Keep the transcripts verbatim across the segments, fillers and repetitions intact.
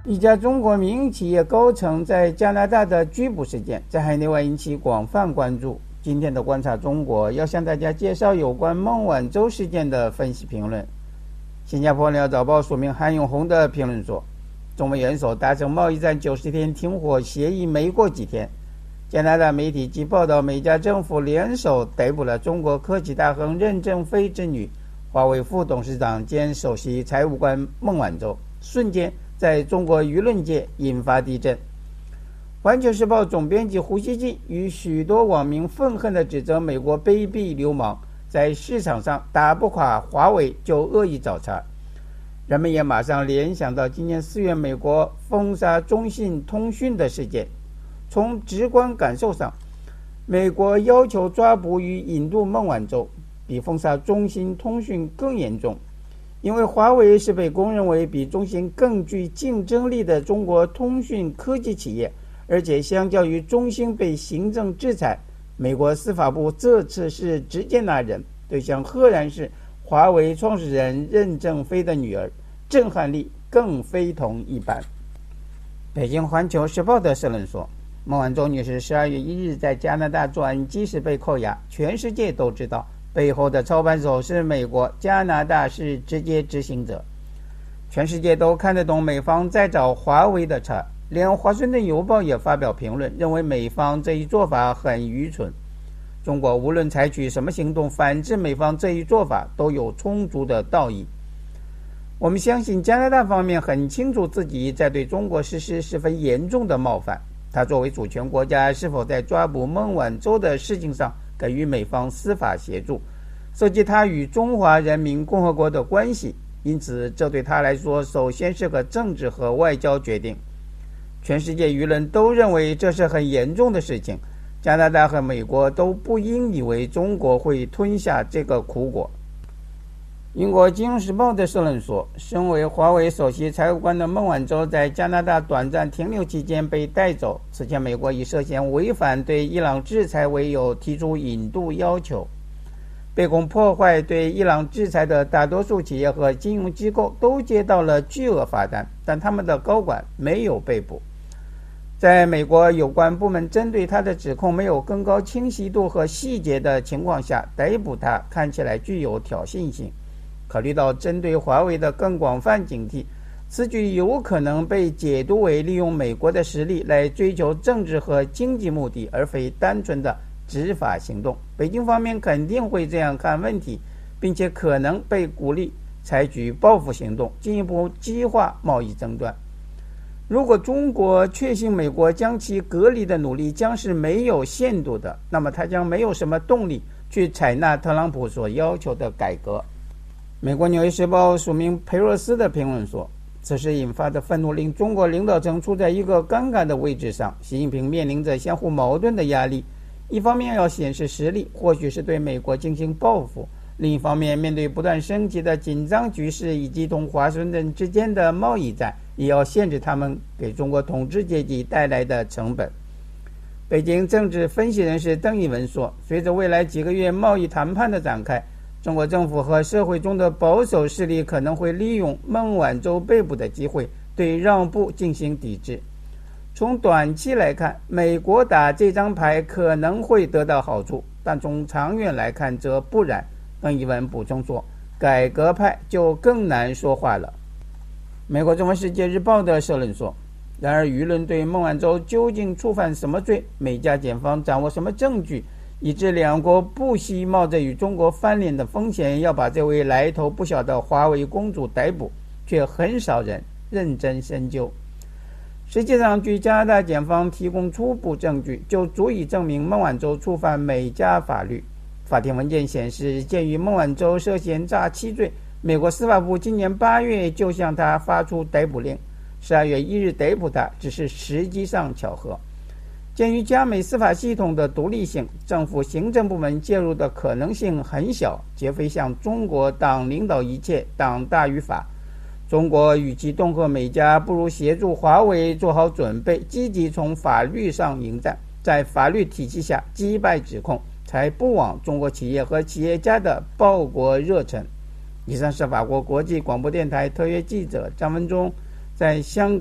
一家中国民营企业高层在加拿大的拘捕事件在海内外引起广泛关注。今天的观察中国要向大家介绍有关孟晚舟事件的分析评论。新加坡鸟早报署名韩永红的评论说，中美元首达成贸易战九十天停火协议没过几天，加拿大媒体即报道美加政府联手逮捕了中国科技大亨任正非之女、华为副董事长兼首席财务官孟晚舟，瞬间在中国舆论界引发地震。环球时报总编辑胡锡进与许多网民愤恨地指责美国卑鄙流氓在市场上打不垮华为就恶意找茬。人们也马上联想到今年四月美国封杀中信通讯的事件。从直观感受上，美国要求抓捕与引渡孟晚舟比封杀中信通讯更严重，因为华为是被公认为比中兴更具竞争力的中国通讯科技企业，而且相较于中兴被行政制裁，美国司法部这次是直接拿人，对象赫然是华为创始人任正非的女儿，震撼力更非同一般。北京环球时报的社论说，孟晚舟女士十二月一日在加拿大转机时被扣押，全世界都知道背后的操盘手是美国，加拿大是直接执行者。全世界都看得懂美方在找华为的茬，连华盛顿邮报也发表评论，认为美方这一做法很愚蠢。中国无论采取什么行动反制美方这一做法，都有充足的道义。我们相信加拿大方面很清楚自己在对中国实施十分严重的冒犯，他作为主权国家是否在抓捕孟晚舟的事情上给予美方司法协助，涉及他与中华人民共和国的关系，因此这对他来说首先是个政治和外交决定。全世界舆论都认为这是很严重的事情，加拿大和美国都不应以为中国会吞下这个苦果。英国金融时报的社论说，身为华为首席财务官的孟晚舟在加拿大短暂停留期间被带走，此前美国以涉嫌违反对伊朗制裁为由提出引渡要求。被控破坏对伊朗制裁的大多数企业和金融机构都接到了巨额罚单，但他们的高管没有被捕。在美国有关部门针对他的指控没有更高清晰度和细节的情况下逮捕他，看起来具有挑衅性。考虑到针对华为的更广泛警惕，此举有可能被解读为利用美国的实力来追求政治和经济目的，而非单纯的执法行动。北京方面肯定会这样看问题，并且可能被鼓励采取报复行动，进一步激化贸易争端。如果中国确信美国将其隔离的努力将是没有限度的，那么它将没有什么动力去采纳特朗普所要求的改革。美国纽约时报署名裴若斯的评论说，此时引发的愤怒令中国领导层处在一个尴尬的位置上，习近平面临着相互矛盾的压力，一方面要显示实力，或许是对美国进行报复，另一方面面对不断升级的紧张局势以及同华盛顿之间的贸易战，也要限制他们给中国统治阶级带来的成本。北京政治分析人士邓一文说，随着未来几个月贸易谈判的展开，中国政府和社会中的保守势力可能会利用孟晚舟被捕的机会对让步进行抵制。从短期来看，美国打这张牌可能会得到好处，但从长远来看则不然。邓一文补充说，改革派就更难说话了。美国中文世界日报的社论说，然而舆论对孟晚舟究竟触犯什么罪，美加检方掌握什么证据，以致两国不惜冒着与中国翻脸的风险要把这位来头不小的华为公主逮捕，却很少人认真深究。实际上，据加拿大检方提供初步证据，就足以证明孟晚舟触犯美加法律。法庭文件显示，鉴于孟晚舟涉嫌诈欺罪，美国司法部今年八月就向他发出逮捕令，十二月一日逮捕他只是时机上巧合。鉴于加美司法系统的独立性，政府行政部门介入的可能性很小，绝非像中国党领导一切，党大于法。中国与其恫吓美加，不如协助华为做好准备，积极从法律上迎战，在法律体系下击败指控，才不枉中国企业和企业家的报国热忱。以上是法国国际广播电台特约记者张文忠在香港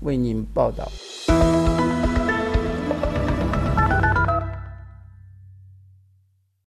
为您报道。